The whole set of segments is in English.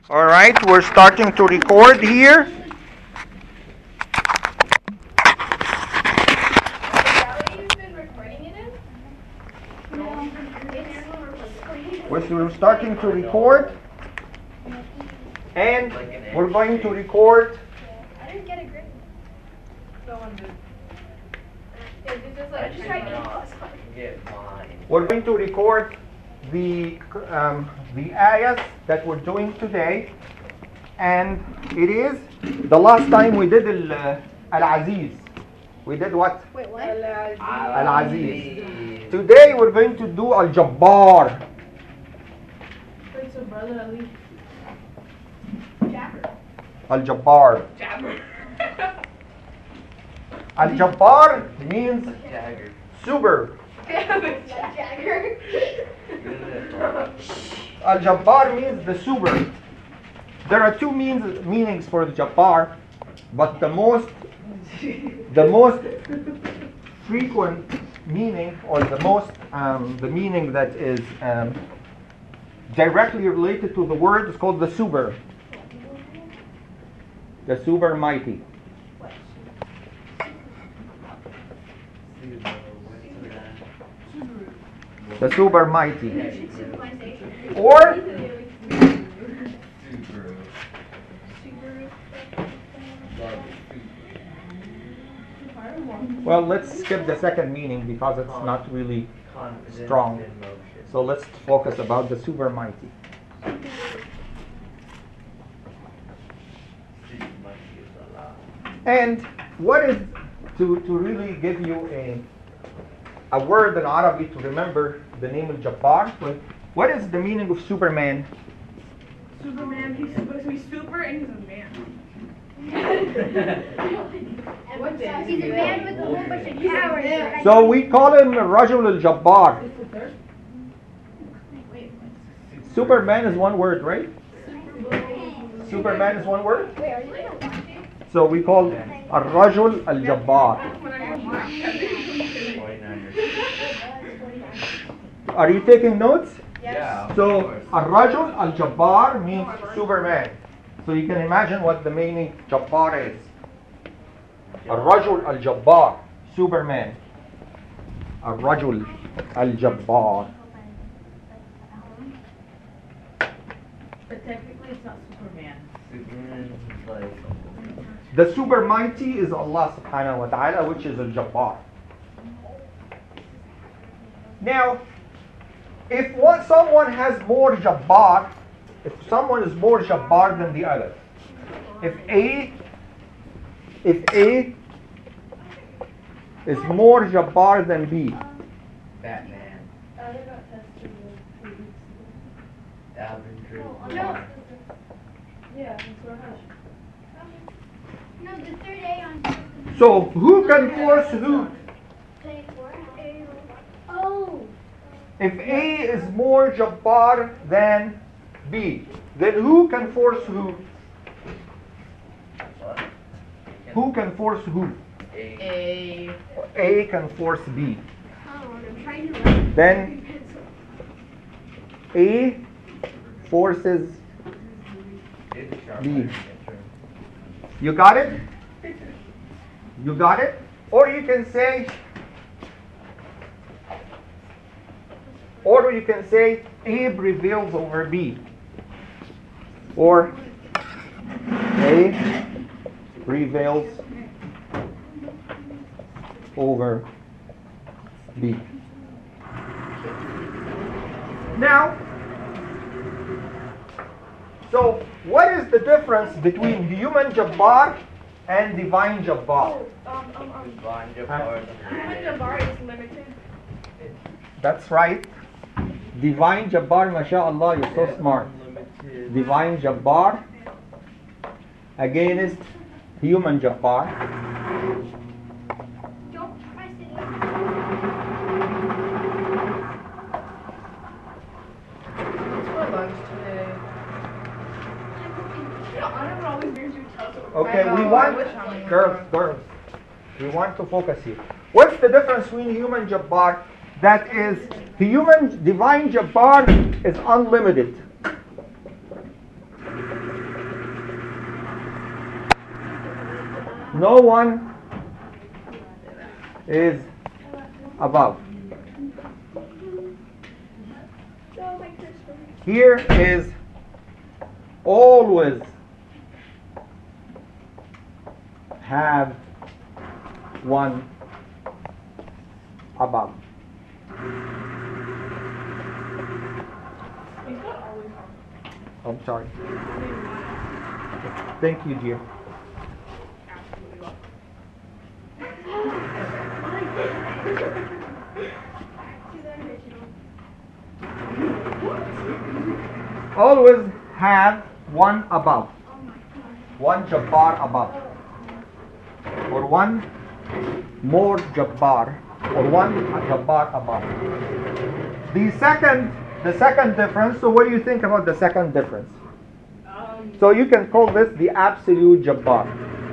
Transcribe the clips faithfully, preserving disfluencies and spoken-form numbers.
All right, we're starting to record here. We're starting to record, and we're going to record. I didn't get a grade. No one did. I just tried to get mine. We're going to record the um, the ayahs that we're doing today, and it is the last time we did al uh, al-Aziz. We did what? Wait, what? Al-Aziz. Today we're going to do al-Jabbar. Wait, so brother Ali. Jabber. Al-Jabbar. Jabber. Al-Jabbar means Jagger. super. Jagger. Al-Jabbar means the super. There are two means, meanings for al-Jabbar, but the most the most frequent meaning, or the most um, the meaning that is um, directly related to the word is called the super. The super mighty. The super mighty. Or well, let's skip the second meaning because it's not really strong. So let's focus about the super mighty. And what is, to, to really give you a a word in Arabic to remember the name of Jabbar, what is the meaning of Superman? Superman, he's supposed to be super and he's a man. What day? He's a man with a whole bunch of powers. So we call him Rajul al-Jabbar. Superman is one word, right? Superman is one word? Wait, are you gonna watch it? So we call Rajul al-Jabbar. Are you taking notes? Yeah. So Ar-Rajul al-Jabbar means Superman. So you can imagine what the meaning Jabbar is. Ar-Rajul al-Jabbar, Superman. Ar-Rajul al-Jabbar. But technically it's not Superman. Superman is like. The super mighty is Allah subhanahu wa ta'ala, which is al-Jabbar. Now, if one, someone has more Jabbar, if someone is more Jabbar than the other, if A, if A is more Jabbar than B, Batman. Alvin Drew. No, Yeah, that's what I no, the third A on. so who can force who? Oh. If A is more Jabbar than B, then who can force who? What? Who can force who? A. A. A can force B. Oh, I'm trying to write. Then A forces B. You got it? You got it? Or you can say, or you can say A prevails over B. Or A prevails over B. Now, so what is the difference between human Jabbar and divine Jabbar? Um, um, um. Divine Jabbar. Human Jabbar is limited. That's right. Divine Jabbar, mashallah, you're so smart. Unlimited. Divine Jabbar against human Jabbar. Don't press it. What's for lunch today? You know, I never always brings you toast. Okay, I we know, want, I wish I was girls, more. girls, we want to focus here. What's the difference between human Jabbar? That is, human divine Jabbar is unlimited. No one is above. Here is always have one above. I'm sorry. Thank you, dear. Always have one above. One Jabbar above. Or one more Jabbar. Or one Jabbar above. The second, the second difference, so what do you think about the second difference? Um, So you can call this the absolute Jabbar.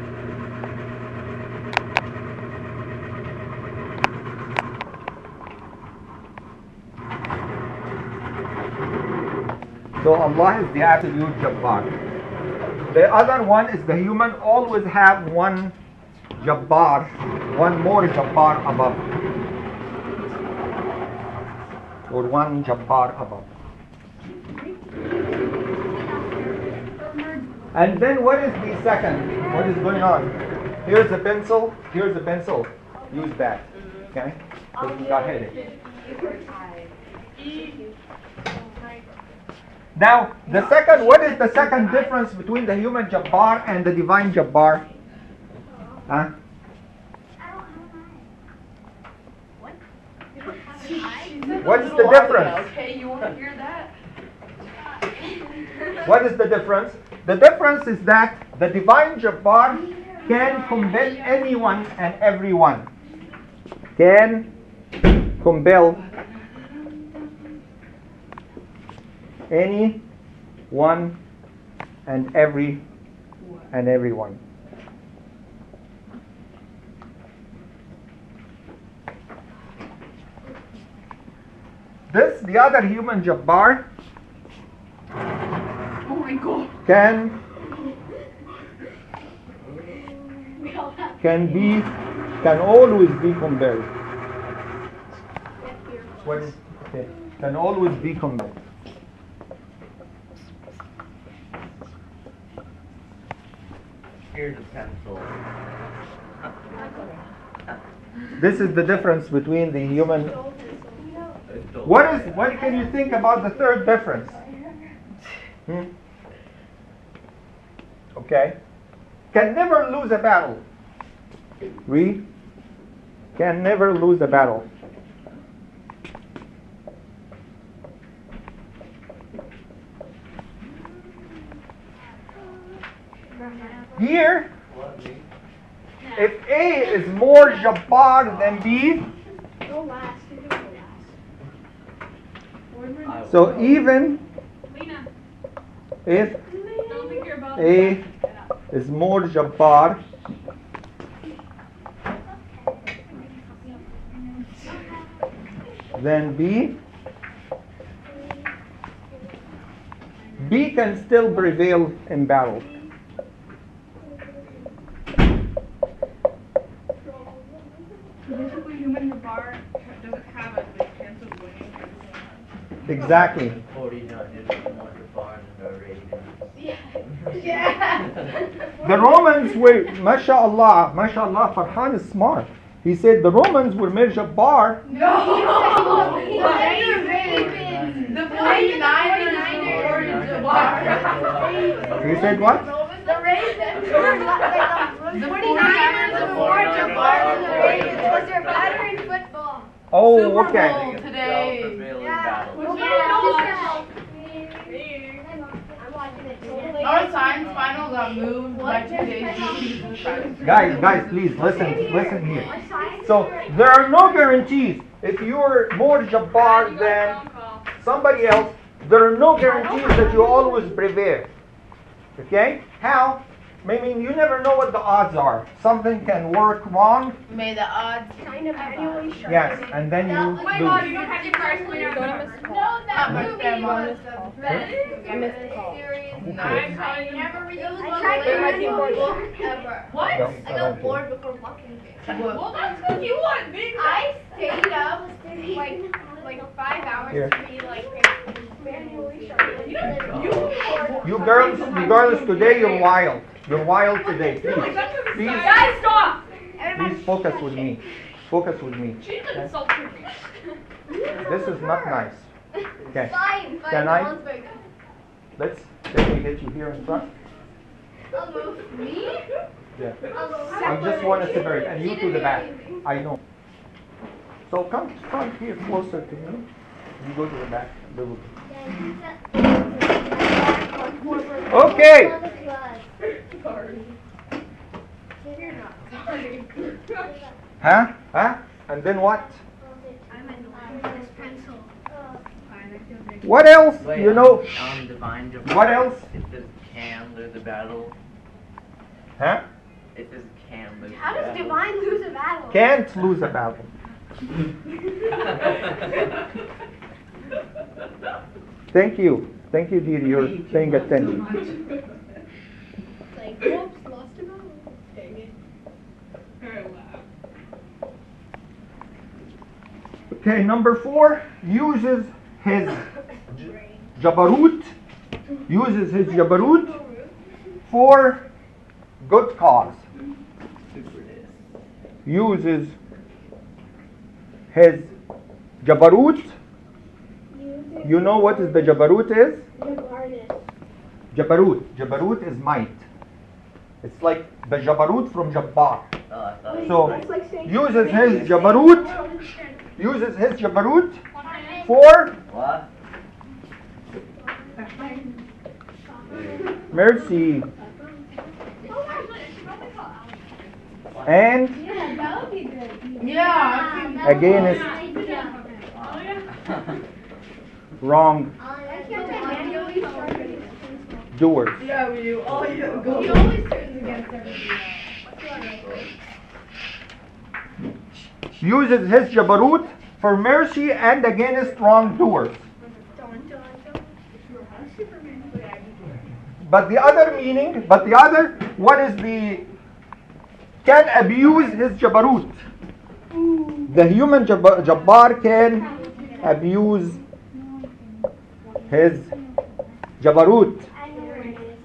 So Allah is the absolute Jabbar. The other one is the human always have one Jabbar, one more Jabbar above. Or one Jabbar above. And then what is the second? What is going on? Here's a pencil, here's a pencil. Use that. Okay? Because you got headache. Now, the second, what is the second difference between the human Jabbar and the divine Jabbar? Huh? What is the difference? Okay, you want to hear that? What is the difference? The difference is that the divine Jabbar can compel anyone and everyone. Can compel any one and every and everyone. This, the other human Jabbar, Oh my god. can can be can always be compelled. What is okay? Can always be compelled. Here's a pencil. This is the difference between the human. What is what can you think about the third difference? Hmm? Okay. Can never lose a battle. We can never lose a battle. Here, if A is more Jabbar than B, Go last. You can go last. so even Lena, if don't think you're about A is more Jabbar than B, B can still prevail in battle. Basically, human bar doesn't have a big chance of winning. Exactly. forty judges, one Jabbar, and a Raiden. Yeah. The Romans were, mashallah, mashallah, Farhan is smart. He said the Romans were mere Jabbar. No. Ravens. The forty-niners were the bar. He said what? The Ravens. The forty-niners The were more the Jabbar than the Ravens bar. because they're better in football. Oh, Super okay. Bowl today. Prevailing Yeah. battle. Nobody Yeah. knows I'm watching it totally. Our science final got moved by two days due to the science. Guys, guys, please listen, listen here. So there are no guarantees. If you're more Jabbar than somebody else, there are no guarantees that you always prevail. Okay? How? I mean, you never know what the odds are. Something can work wrong. May the odds Kind of manually sharpen. Yes, and then you Oh my god, you lose. don't have your cards when you're No, Ah, that but movie them on was this the call. best I missed the call. series. Okay. I'm calling you. Never read it. was I one tried of to the read best more books ever. What? No, I got bored before watching it. Well, that's because you want big. I stayed up like like five hours Here. to read like manually sharpen. You, you, You girls, you girls today, you're wild. You're wild today. Please, please, Guys, stop! please focus with me. Focus with me. She's insulting me. This is not nice. Okay, Fine, fine. Can I- no one's very good. let's, let me get you here in front. I'll move me. Yeah. I'll I just want to separate, and you to the back. I know. So come front here, closer to me. You go to the back. a little bit. Okay. Huh? Huh? And then what? What else? Wait, You know? on, on divine Jabbar, What else? It says can lose a battle. Huh? It says can lose How a does battle. divine lose a battle? Can't lose a battle. Thank you. Thank you, Didi. You're paying attention. Like, whoops, lost a battle. Dang it. Very loud. Okay, number four uses his jabarut, uses his jabarut for good cause. Uses his jabarut. You know what is the jabarut is? Jabarut. Jabarut is might. It's like the jabarut from Jabbar. Oh, I thought it So was uses his jabarut, uses his jabarut for what? mercy and Yeah, that would be good. Yeah. against wrong Why can't I manually sharpen it? doers. Yeah, you all you go. He always turns against everything. Uses his jabarut for mercy and against wrongdoers. But the other meaning, but the other, what is the, can abuse his jabarut. The human jab- jabbar can abuse his jabarut. I know where it is.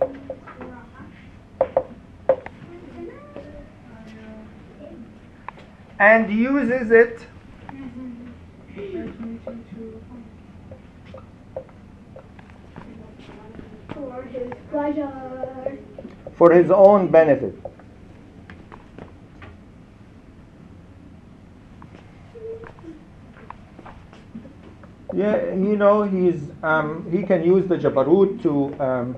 And uses it For his pleasure. for his own benefit. Yeah, you know, he's um, he can use the jabarut to um,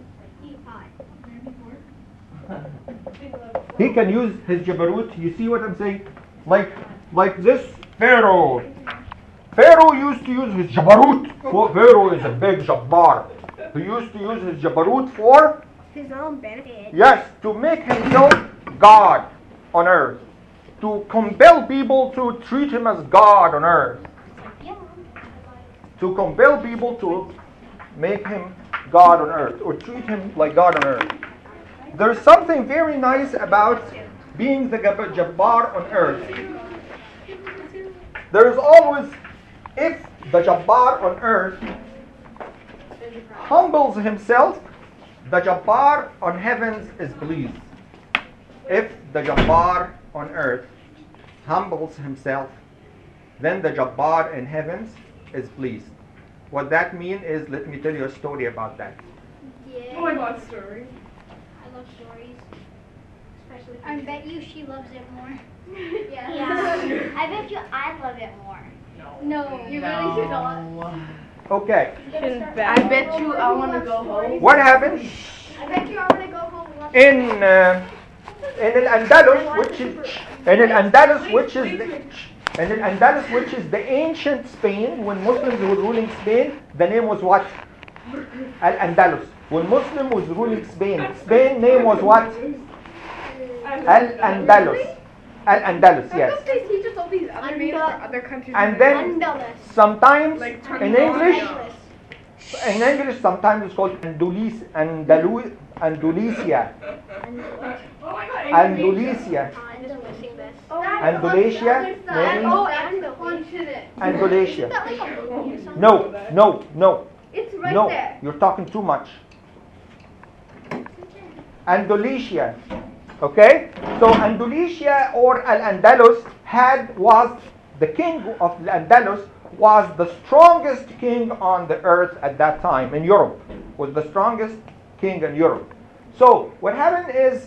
he can use his jabarut. You see what I'm saying? Like like this Pharaoh. Pharaoh used to use his jabarut. For Pharaoh is a big jabbar. He used to use his jabarut for His own benefit. yes, to make himself God on earth, to compel people to treat him as God on earth, to compel people to make him God on earth or treat him like God on earth. There's something very nice about being the Gab- Jabbar on earth. There's always, if the Jabbar on earth humbles himself, the Jabbar on heavens is pleased. If the Jabbar on earth humbles himself, then the Jabbar in heavens is pleased. What that means is, let me tell you a story about that. Yeah. Oh my god, story. I love stories. Especially I bet you she loves it more. yeah. yeah. I bet you I love it more. No. You really should not. Okay, I bet you I want to go home. what happened I bet you I want to go home and watch in uh, in Al-Andalus, which is in Al-Andalus, which is the, in Al-Andalus, which is the ancient Spain, when Muslims were ruling Spain, the name was what? Al-Andalus. When Muslim was ruling Spain, Spain name was what? Al-Andalus. Al-Andalus, How yes. come they teach us all these other names for other countries? And then Andalus. sometimes Like in Turkey. English, Andalus. in English sometimes it's called Andalusia, Andalu, Andalusia, Oh my god. Andalusia, I'm just missing this. Andalusia, maybe? Oh, That's Andalusia. continent. Isn't Andalusia. that like a movie or something? No, no, no, It's right no. there. You're talking too much. Andalusia. Okay? So Andalusia or Al-Andalus had was the king of Al-Andalus was the strongest king on the earth at that time in Europe. Was the strongest king in Europe. So what happened is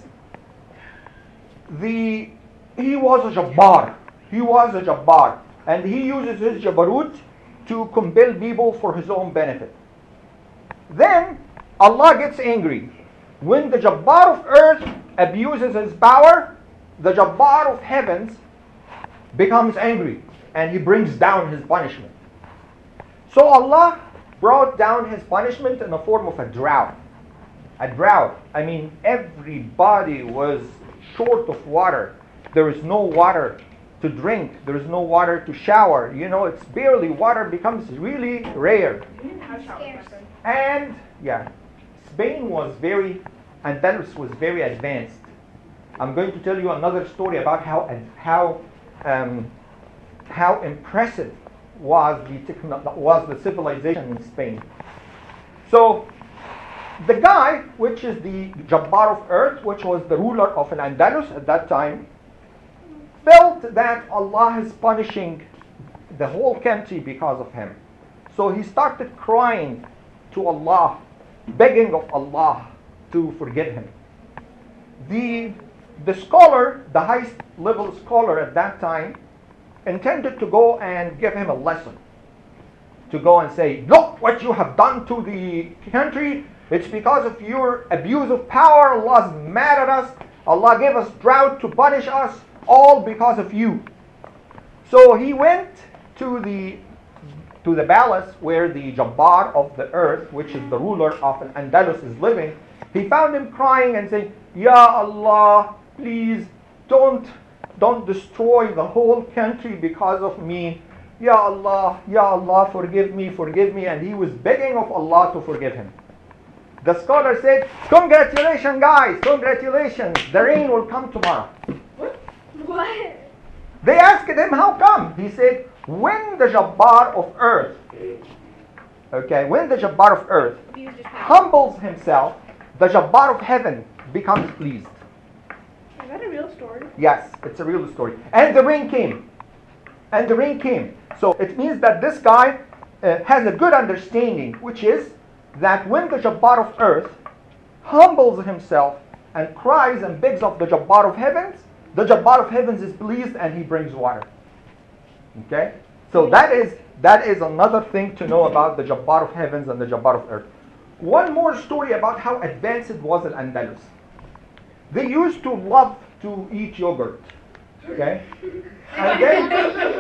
the he was a Jabbar. He was a Jabbar. And he uses his Jabarut to compel people for his own benefit. Then Allah gets angry. When the Jabbar of earth abuses his power, the Jabbar of heavens becomes angry and he brings down his punishment. So Allah brought down his punishment in the form of a drought. A drought. I mean, everybody was short of water. There is no water to drink. There is no water to shower. You know, it's barely water becomes really rare. We didn't have showers back then. And yeah, Spain was very, Andalus was very advanced. I'm going to tell you another story about how how um, how impressive was the techno- was the civilization in Spain. So the guy, which is the Jabbar of Earth, which was the ruler of Al-Andalus at that time, felt that Allah is punishing the whole country because of him. So he started crying to Allah, begging of Allah to forgive him. The, the scholar, the highest level scholar at that time, intended to go and give him a lesson. To go and say, look what you have done to the country. It's because of your abuse of power. Allah's mad at us. Allah gave us drought to punish us, all because of you. So he went to the to the palace where the Jabbar of the earth, which is the ruler of Al-Andalus, is living. He found him crying and saying, Ya Allah, please don't don't destroy the whole country because of me. Ya Allah, Ya Allah, forgive me, forgive me. And he was begging of Allah to forgive him. The scholar said, congratulations guys, congratulations, the rain will come tomorrow. What? They asked him, how come? He said, when the Jabbar of earth, okay, when the Jabbar of earth humbles himself, the Jabbar of heaven becomes pleased. Is that a real story? Yes, it's a real story. And the rain came. And the rain came. So it means that this guy uh, has a good understanding, which is that when the Jabbar of earth humbles himself and cries and begs of the Jabbar of heavens, the Jabbar of heavens is pleased and he brings water. Okay? So that is that is another thing to know about the Jabbar of heavens and the Jabbar of earth. One more story about how advanced it was in Andalus. They used to love to eat yogurt. Okay? And then,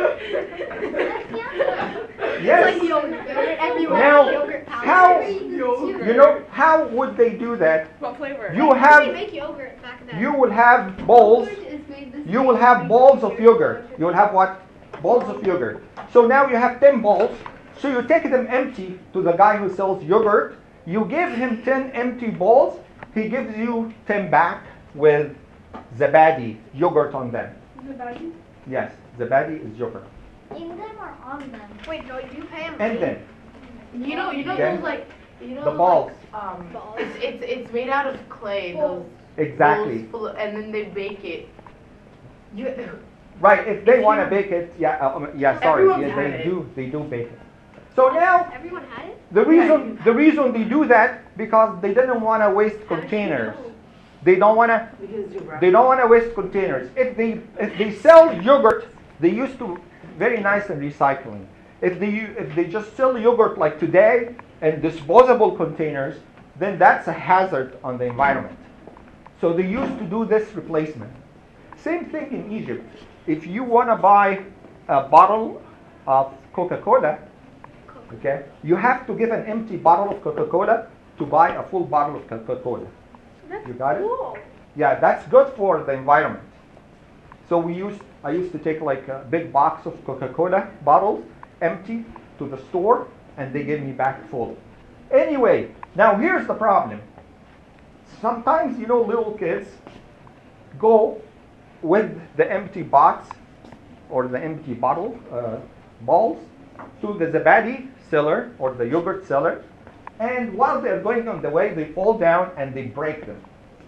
yes. Now, how you know how would they do that? What flavor? You They have make yogurt back then. you will have bowls. You will have balls of yogurt. You will have what? Balls of yogurt. So now you have ten balls. So you take them empty to the guy who sells yogurt. You give him ten empty balls. He gives you ten back with zabadi, yogurt on them. Zabadi? Yes, zabadi is yogurt. In them or on them? Wait, no, you pay them. And then You know, you know Okay. those like, you know the those, balls. Like, um, Balls. it's it's it's made out of clay. Those Exactly. bowls full of, and then they bake it. You, Right, if they want to bake it, yeah, uh, um, yeah. Sorry, Everyone's yeah, had they it. do. They do bake it. So now Everyone had it? the reason the reason they do that because they didn't want to waste containers. They don't want to. because you're They don't want to waste containers. If they if they sell yogurt, they used to very nice in recycling. If they if they just sell yogurt like today in disposable containers, then that's a hazard on the environment. So they used to do this replacement. Same thing in Egypt. If you want to buy a bottle of Coca-Cola, Okay? You have to give an empty bottle of Coca-Cola to buy a full bottle of Coca-Cola. That's You got it? cool. Yeah, that's good for the environment. So we used, I used to take like a big box of Coca-Cola bottles, empty, to the store, and they give me back full. Anyway, now here's the problem. Sometimes, you know, little kids go with the empty box or the empty bottle, uh, balls, to the Zabadi seller or the yogurt seller, and while they're going on the way, they fall down and they break them.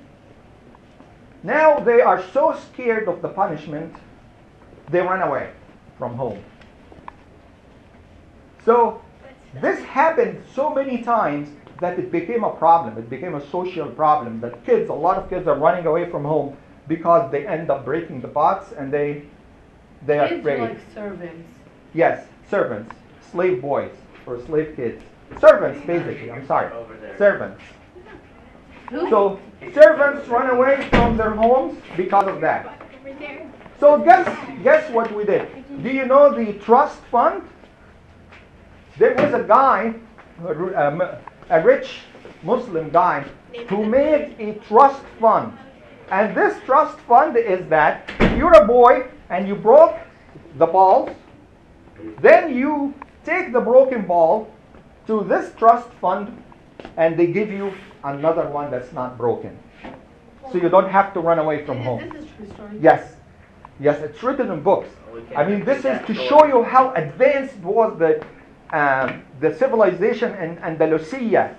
Now they are so scared of the punishment, they run away from home. So this happened so many times that it became a problem. It became a social problem that kids, a lot of kids are running away from home because they end up breaking the pots and they they are Kids afraid. like servants. Yes, servants, slave boys or slave kids. Servants, basically. I'm sorry. Over there. Servants. Who? So servants run away from their homes because of that. So guess guess what we did? Do you know the trust fund? There was a guy, a, a, a rich Muslim guy, who made a trust fund. And this trust fund is that if you're a boy and you broke the balls, then you take the broken ball to this trust fund and they give you another one that's not broken. So you don't have to run away from home. This is true story. Yes. Yes, it's written in books. I mean, this is to show you how advanced was the um, the civilization in Andalusia.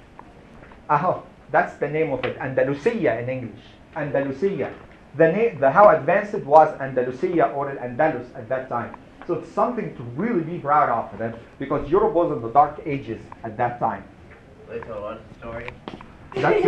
Oh, that's the name of it, Andalusia in English. Andalusia. The, na- the how advanced it was Andalusia or Andalus at that time. So it's something to really be proud of for them because Europe was in the dark ages at that time. Wait, so what's the story? That's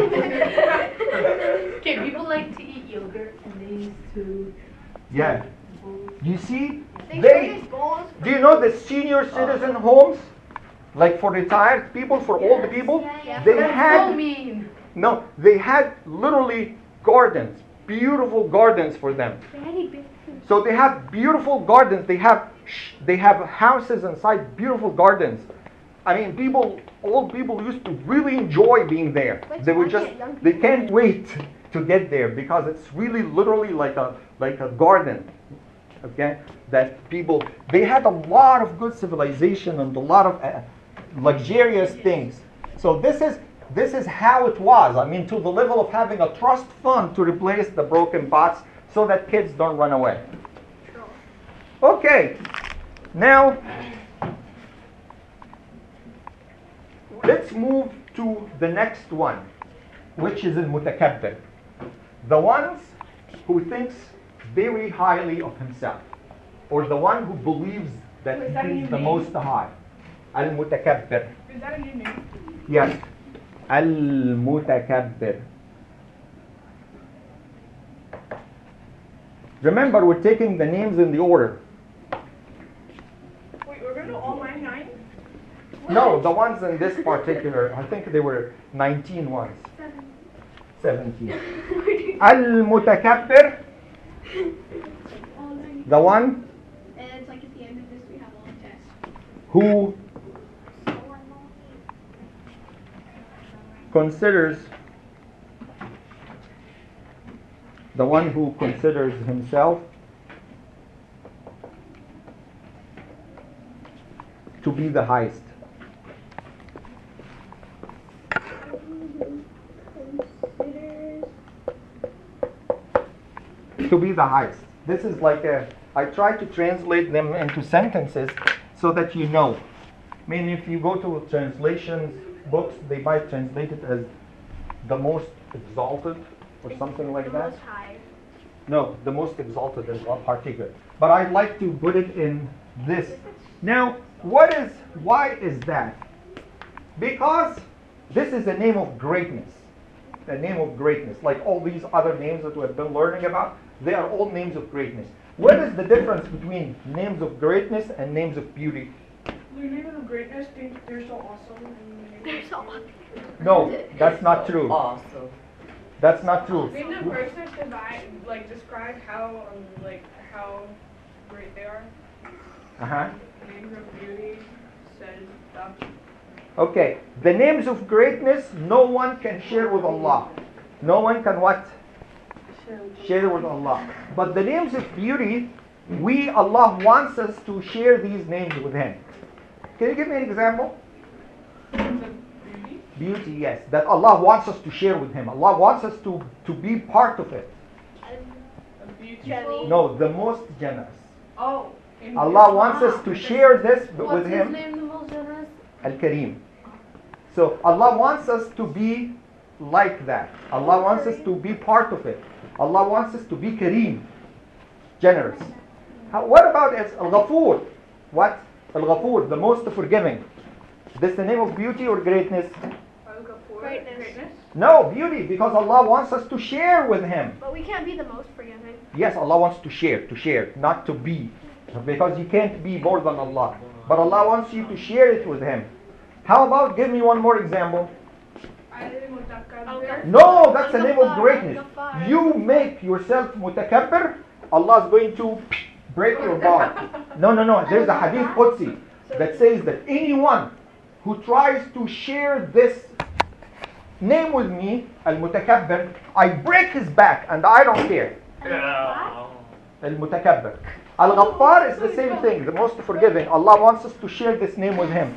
it. Okay, people like to eat yogurt and they used to. Yeah. You see, They they, traded balls for- do you know the senior citizen homes? Like for retired people, for old people? Yeah, yeah. They That's so had, mean. no, they had literally gardens, beautiful gardens for them. Daddy, big- So they have beautiful gardens. They have sh- they have houses inside beautiful gardens. I mean, people, old people used to really enjoy being there. Let's They would watch just, it, young they people. can't wait to get there because it's really literally like a like a garden. Okay, that people they had a lot of good civilization and a lot of uh, luxurious things. So this is this is how it was. I mean, to the level of having a trust fund to replace the broken pots so that kids don't run away. Okay, now let's move to the next one, which is al-mutakabbir. The ones who thinks very highly of himself, or the one who believes that Is that a he new is the name? most high. Al-mutakabbir. Is that a new name? Yes. Al-mutakabbir. Remember, we're taking the names in the order. Wait, we're gonna do all my nine? No, the ones in this particular, I think there were nineteen ones. seventeen. Al-mutakabbir, all nine. the one And it's like at the end of this, we have all the tests. who considers the one who considers himself to be the highest. To be the highest. This is like a, I try to translate them into sentences so that you know. I mean, if you go to translations books, they might translate it as the most exalted or something like that. Most high. No, the most exalted is one particular. But I'd like to put it in this. Now, what is, why is that? Because this is a name of greatness. A name of greatness. Like all these other names that we've been learning about, they are all names of greatness. What is the difference between names of greatness and names of beauty? Your name of greatness thinks they're so awesome. And They're so awesome. No, that's not true. Awesome. That's not true. Name the person divide, like describe how, um, like how great they are. Uh-huh. Names of beauty, said stuff. Okay, the names of greatness no one can share with Allah. No one can what? Share with Allah. But the names of beauty, we, Allah wants us to share these names with Him. Can you give me an example? Beauty? Beauty, yes. That Allah wants us to share with Him. Allah wants us to, to be part of it. A beautiful. No, the most generous. Oh. in Allah Islam. wants us to share this b- What's with his Him. name, the most generous? Al-Kareem. So Allah wants us to be like that. Allah wants us to be part of it. Allah wants us to be Kareem, generous. How, what about as Al-Ghafur? What? Al-Ghafur, the most forgiving. This the name of beauty or greatness? Al-Ghafur. Greatness. Greatness. No, beauty, because Allah wants us to share with Him. But we can't be the most forgiving. Yes, Allah wants to share, to share, not to be. Because you can't be more than Allah. But Allah wants you to share it with Him. How about, give me one more example. Al-Mutakabbir. No, that's the name of greatness. You make yourself mutakabbir, Allah is going to break your bar. No, no, no. There's a hadith Qudsi that says that anyone who tries to share this name with me, al-mutakabbir, I break his back and I don't care. Al-mutakabbir. Al-Ghaffar is the same thing, the most forgiving. Allah wants us to share this name with Him.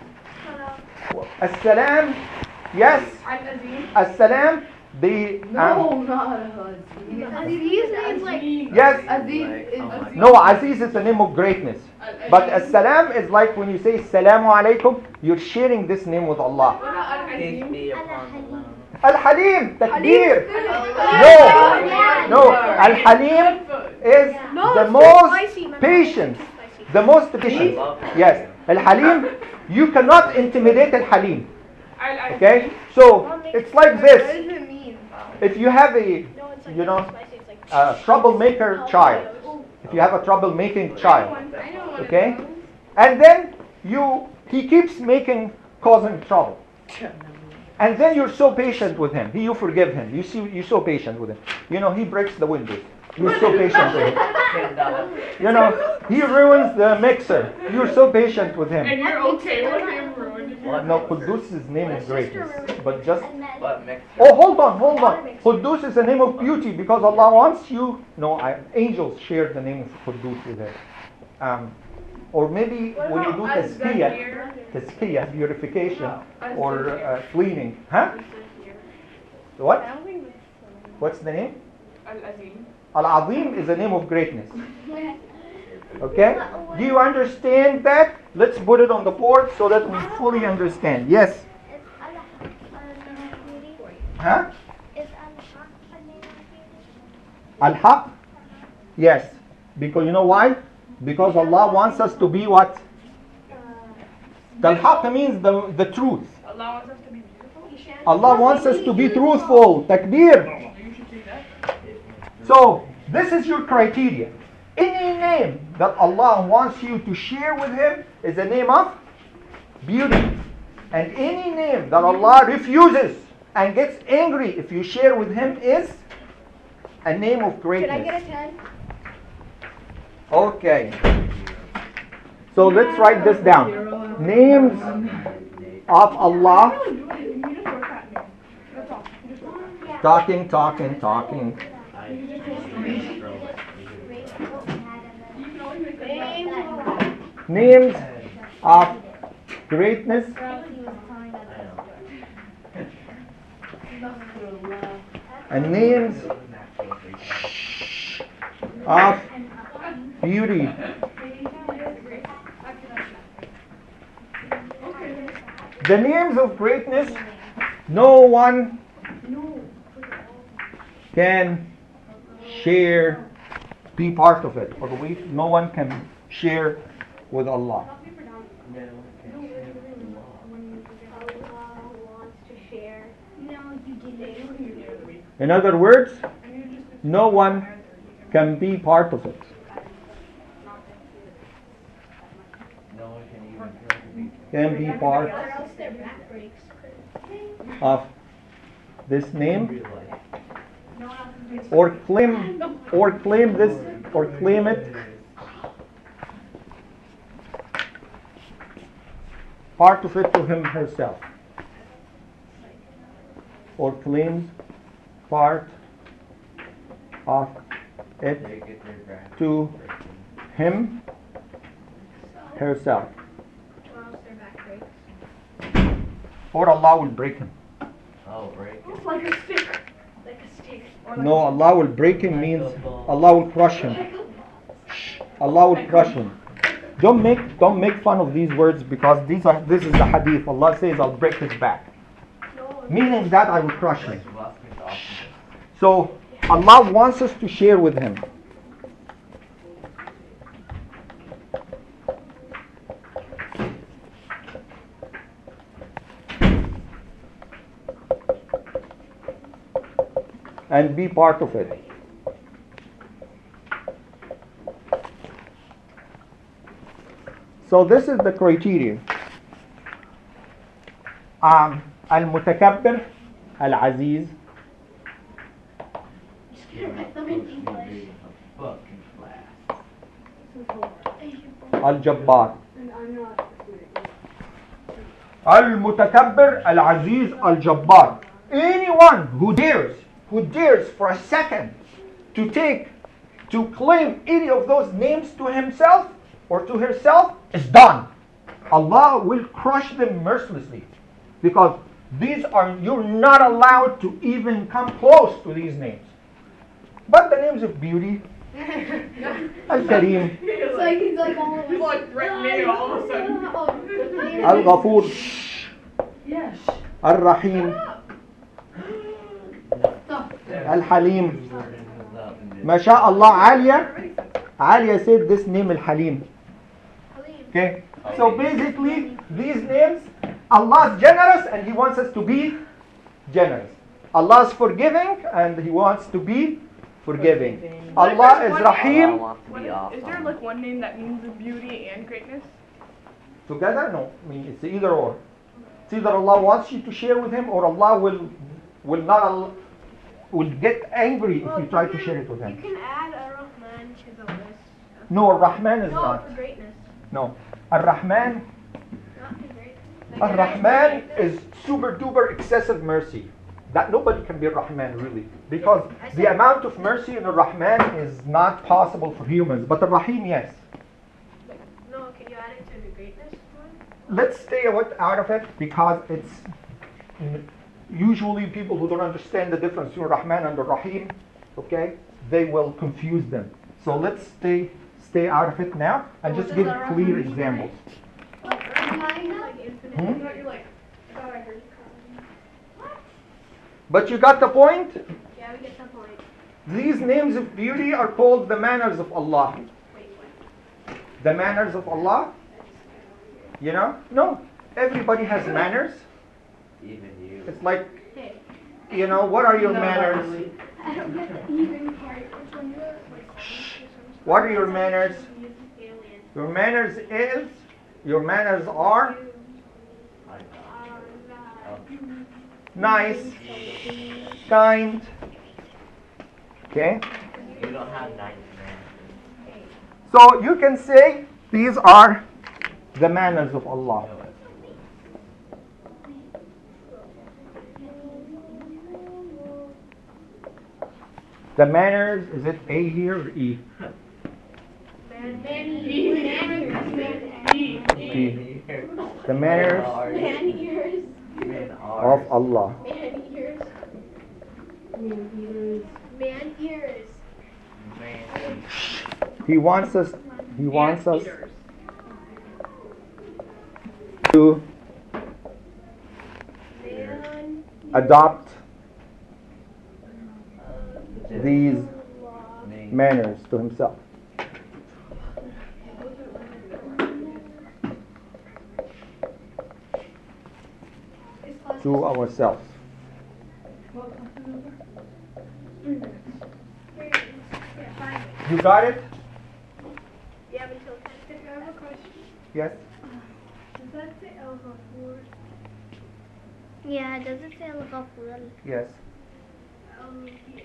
As-salam, yes. Al-Azim. As-salam, the No, um, not Aziz. These names like yes. Aziz is Oh my No, Aziz is the name of greatness. But as-salam is like when you say Salamu alaikum, you're sharing this name with Allah. What about Peace Al-Azim? be upon Allah. Al-Halim, takbir. Yeah. No, no. Al-Halim is No, the it's most spicy, man. patient. Spicy. The most patient. Yes. Al-Halim, you cannot intimidate Al-Halim. Al-Azim. Okay? So, it's like this. What does it mean? If you have a, No, it's like you know, spicy. It's like a troublemaker child. If you have a troublemaking child. I know one of Okay? those. And then you, he keeps making, causing trouble. And then you're so patient with him. He, you forgive him. You see, you're so patient with him. You know, he breaks the windows. You're so patient with him. Ten dollars. You know, he ruins the mixer. You're so patient with And him. you're okay with him ruining your No, Quddus' name is greatness. But just, What mixture? oh, hold on, hold on. Quddus is the name of beauty because Allah wants you. No, I, angels share the name of Quddus with it. Um, or maybe What when you about do tazkiyah, Az-Zakir? tazkiyah, purification, No, or Az-Zakir. uh, cleaning. Huh? Az-Zakir. What? I don't think that's What's the name? Al-Azim. Al-Azim is the name of greatness. Okay? Do you understand that? Let's put it on the board so that we fully understand. Yes? Is Allah a name of beauty? Huh? Is Allah a name of beauty? Al-Haq? Yes. Because you know why? Because Allah wants us to be what? Al-Haq means the, the truth. Allah wants us to be beautiful. Allah wants us to be truthful. Takbir. You should say that. So, this is your criteria. Any name that Allah wants you to share with Him is a name of beauty. And any name that Allah refuses and gets angry if you share with Him is a name of Can greatness. I get a ten? Okay. So let's write this down. Names of Allah. You don't do anything. You just work at me. That's all. You just work at me. Talking, talking, talking. You can always make a Names of greatness and names of beauty. The names of greatness, no one can share, be part of it. Or we, no one can share with Allah. Allah wants to share. No, you didn't. In other words, no one can be part of it. No one can even Can be part Or else their back breaks. of this name or claim or claim this or claim it part of it to him herself, or claims part of it They get their grand- to him herself, or Allah will break him. Oh, break it. It's like a stick. Like a stick. Or like No, a Allah will break him means Allah will crush him. Allah will crush him. Don't make don't make fun of these words, because these are this is the hadith. Allah says, I'll break his back. Meaning that I will crush him. Like lost his option. So Allah wants us to share with him. And be part of it. So this is the criteria. Um, المتكبر العزيز Fucking class. الجبار المتكبر العزيز الجبار. Anyone who dares, who dares for a second to take, to claim any of those names to himself or to herself is done. Allah will crush them mercilessly, because these are, you're not allowed to even come close to these names. But the names of beauty, Al-Kareem, It's like he's like all He's like threatening it all of a sudden. Al-Ghafur, Yes. Al-Rahim, Al-Halim. MashaAllah, Alia, Alia said this name Al-Halim. Okay, so basically these names, Allah is generous and He wants us to be generous. Allah is forgiving and He wants to be forgiving. Allah is Rahim. wants to What be is, off is there on- like one name that means beauty and greatness? Together? No, I mean it's either or. It's either Allah wants you to share with Him, or Allah will will not al- will get angry if you try to share it with You Him. can add a Rahman to the list. No, Ar-Rahman is No, not. for greatness. No, Ar-Rahman. Not for greatness. Ar-Rahman is super duper excessive mercy. That nobody can be Ar-Rahman really, because the amount of mercy in Ar-Rahman is not possible for humans. But Ar-Rahim, yes. No, can you add it to the greatness one? Let's stay out out of it, because it's usually people who don't understand the difference between Rahman and Rahim, okay, they will confuse them. So let's stay stay out of it now and just give clear examples. Hmm? You're like, I thought I heard you crying. But you got the point? Yeah, we get the point. These names of beauty are called the manners of Allah. Wait, what? The manners of Allah? You know? No. Everybody has manners. Even you. It's like, Hey. you know, what are your manners? I don't get the even part. Which one is it? What are your manners? Alien. Your manners is, your manners are nice, kind. Okay? You don't have nice manners. So you can say these are the manners of Allah. The manners, is it A here or E? Man, E. The manners man ears. Men are. of Allah. Man ears. Man ears. Man. He wants us, he wants us to Man. adopt these Man. manners to himself. To ourselves. You got it? Yeah, but until ten. I have a question. Yes? Does that say El Ghafur? Yeah, does it say El Ghafur? Yes. Um, yeah.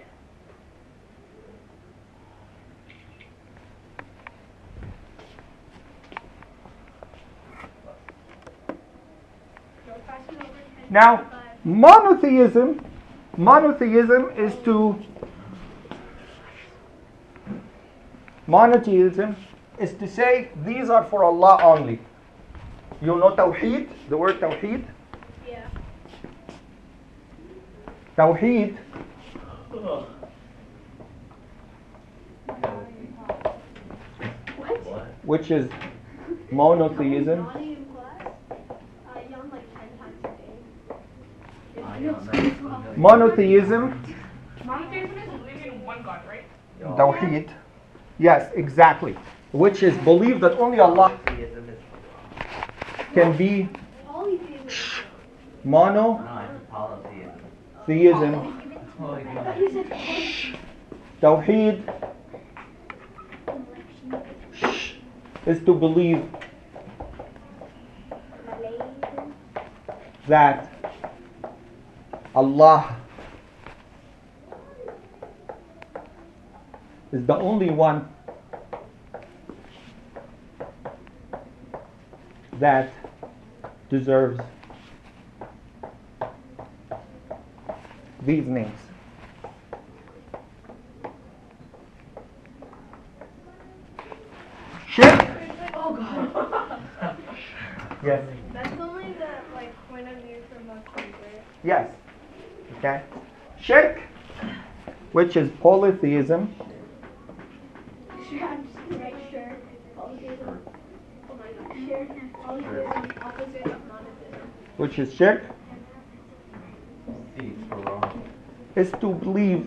Now, monotheism, monotheism is to monotheism is to say these are for Allah only. You know Tawheed, the word Tawheed? Yeah. Tawheed What? which is monotheism. I don't know. Monotheism, Monotheism is believing in one God, right? Tawheed, yes, exactly. Which is believe that only Allah Theism is can be monotheism no, it's polytheism. Oh, yeah. Tawheed is to believe that Allah is the only one that deserves these names. Shirk? Oh God. Yes. That's only the like point of view from a right? Yes. Okay. Shirk, which is polytheism, which is shirk, See, it's for wrong. is to believe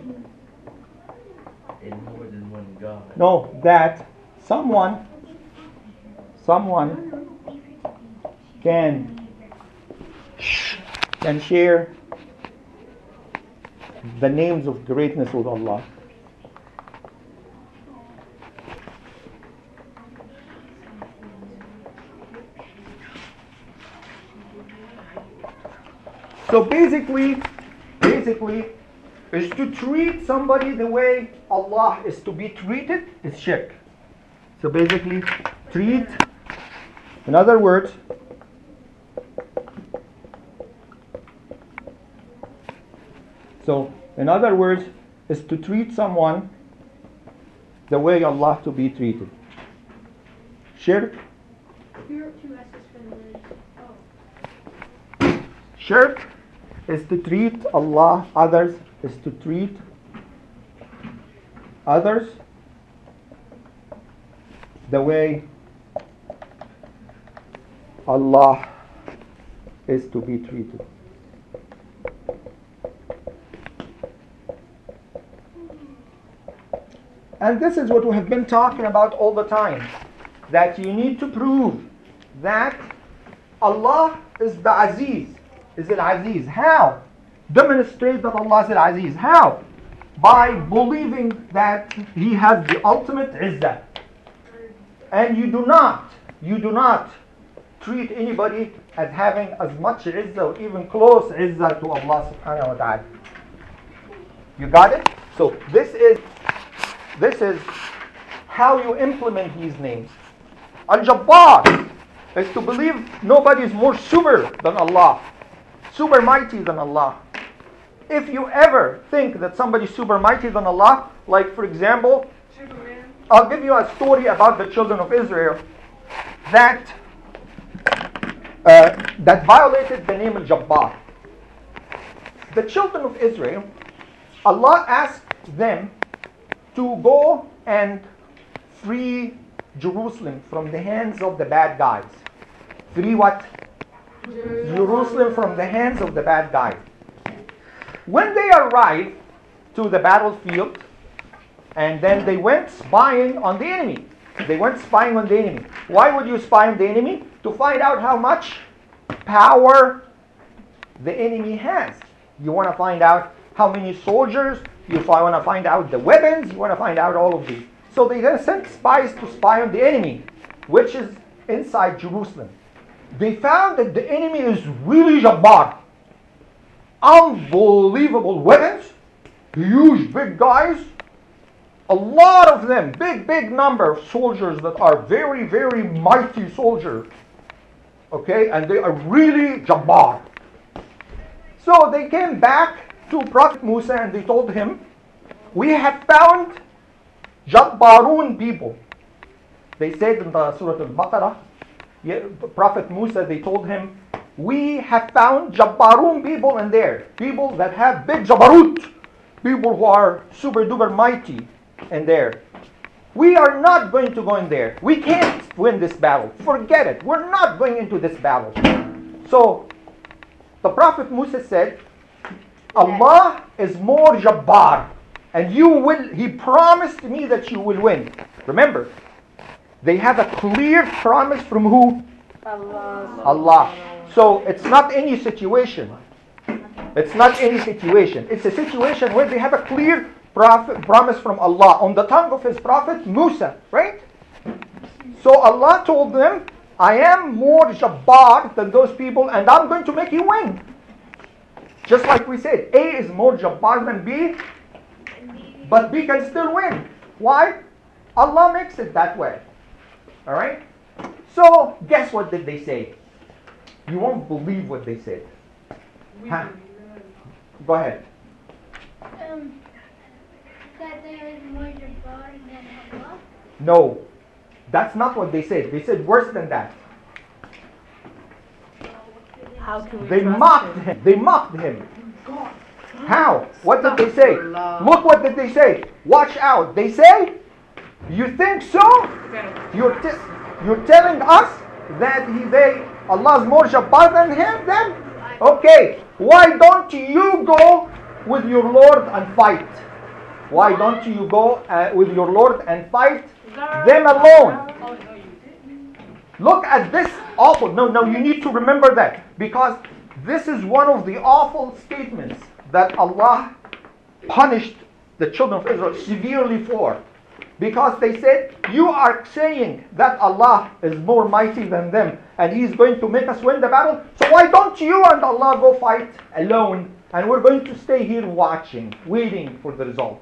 In more than one God. no that someone someone can can share the names of greatness with Allah. So basically, basically, is to treat somebody the way Allah is to be treated is shirk. So basically, treat, in other words, so in other words, is to treat someone the way Allah to be treated. Shirk, shirk is to treat Allah, others is to treat others the way Allah is to be treated. And this is what we have been talking about all the time, that you need to prove that Allah is the Aziz, is Al-Aziz. How? Demonstrate that Allah is Al-Aziz. How? By believing that He has the ultimate Izzah. And you do not, you do not treat anybody as having as much Izzah or even close Izzah to Allah subhanahu wa ta'ala. You got it? So this is this is how you implement these names. Al-Jabbar is to believe nobody is more super than Allah, super mighty than Allah. If you ever think that somebody is super mighty than Allah, like for example, Superman. I'll give you a story about the children of Israel that uh, that violated the name Al-Jabbar. The children of Israel, Allah asked them to go and free Jerusalem from the hands of the bad guys. Free what? Jerusalem from the hands of the bad guys. When they arrived to the battlefield, and then they went spying on the enemy. They went spying on the enemy. Why would you spy on the enemy? To find out how much power the enemy has. You want to find out how many soldiers, you want to find out the weapons, you want to find out all of these. So they then sent spies to spy on the enemy, which is inside Jerusalem. They found that the enemy is really Jabbar. Unbelievable weapons, huge big guys, a lot of them, big, big number of soldiers that are very, very mighty soldiers. Okay, and they are really Jabbar. So they came back to Prophet Musa and they told him, we have found Jabbarun people. They said in the Surah Al-Baqarah, yeah, Prophet Musa, they told him, we have found Jabbarun people in there. People that have big Jabbarut. People who are super duper mighty in there. We are not going to go in there. We can't win this battle. Forget it. We're not going into this battle. So the Prophet Musa said, Allah is more Jabbar. And you will, He promised me that you will win. Remember, they have a clear promise from who? Allah. Allah. So it's not any situation. It's not any situation. It's a situation where they have a clear prophet, promise from Allah on the tongue of His Prophet Musa, right? So Allah told them, I am more Jabbar than those people and I'm going to make you win. Just like we said, A is more Jabbar than B, but B can still win. Why? Allah makes it that way. Alright? So, guess what did they say? You won't believe what they said. Huh? Go ahead. Um, that there is more Jabbar than Allah? No. That's not what they said. They said worse than that. How can we They trust mocked him? him. They mocked him. How? What did they say? Look what did they say. Watch out. They say, you think so? You're, t- you're telling us that he, they, Allah is more Jabbar than him then? Okay. Why don't you go with your Lord and fight? Why don't you go uh, with your Lord and fight them alone? Look at this awful. No, no, you need to remember that. Because this is one of the awful statements that Allah punished the children of Israel severely for. Because they said, you are saying that Allah is more mighty than them and He's going to make us win the battle. So why don't you and Allah go fight alone and we're going to stay here watching, waiting for the results?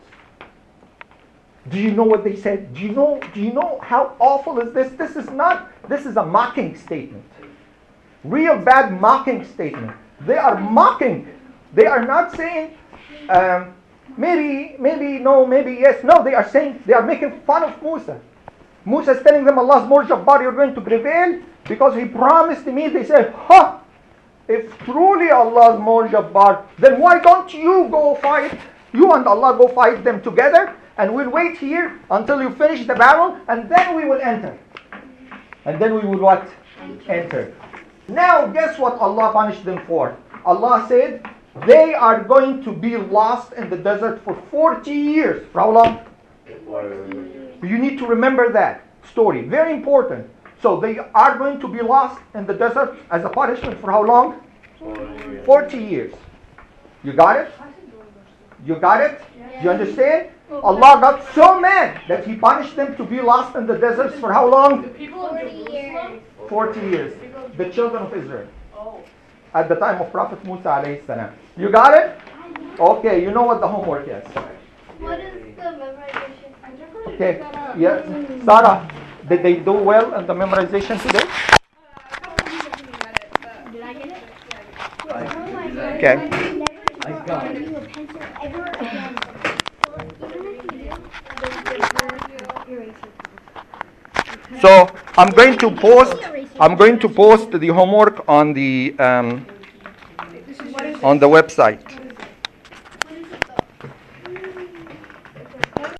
Do you know what they said? Do you know, do you know how awful is this? This is not, this is a mocking statement. Real bad mocking statement. They are mocking. They are not saying, um, maybe, maybe, no, maybe, yes. No, they are saying, they are making fun of Musa. Musa is telling them, Allah is more Jabbar, you're going to prevail because He promised me. They say, huh, if truly Allah is more Jabbar, then why don't you go fight? You and Allah go fight them together. And we'll wait here until you finish the battle, and then we will enter. And then we will what? Enter. Now, guess what Allah punished them for? Allah said, they are going to be lost in the desert for forty years. For how long? You need to remember that story. Very important. So they are going to be lost in the desert as a punishment for how long? forty years. You got it? You got it? You understand? Allah got so mad that He punished them to be lost in the deserts for how long? forty years. forty years. The children of Israel. At the time of Prophet Musa alayhi salam. You got it? Okay, you know what the homework is. What is the memorization? Okay. Yeah. Sarah, did they do well in the memorization today? Did I get it? I- Okay. I got it. You a pencil ever again. So I'm going to post. I'm going to post the homework on the um, on the website.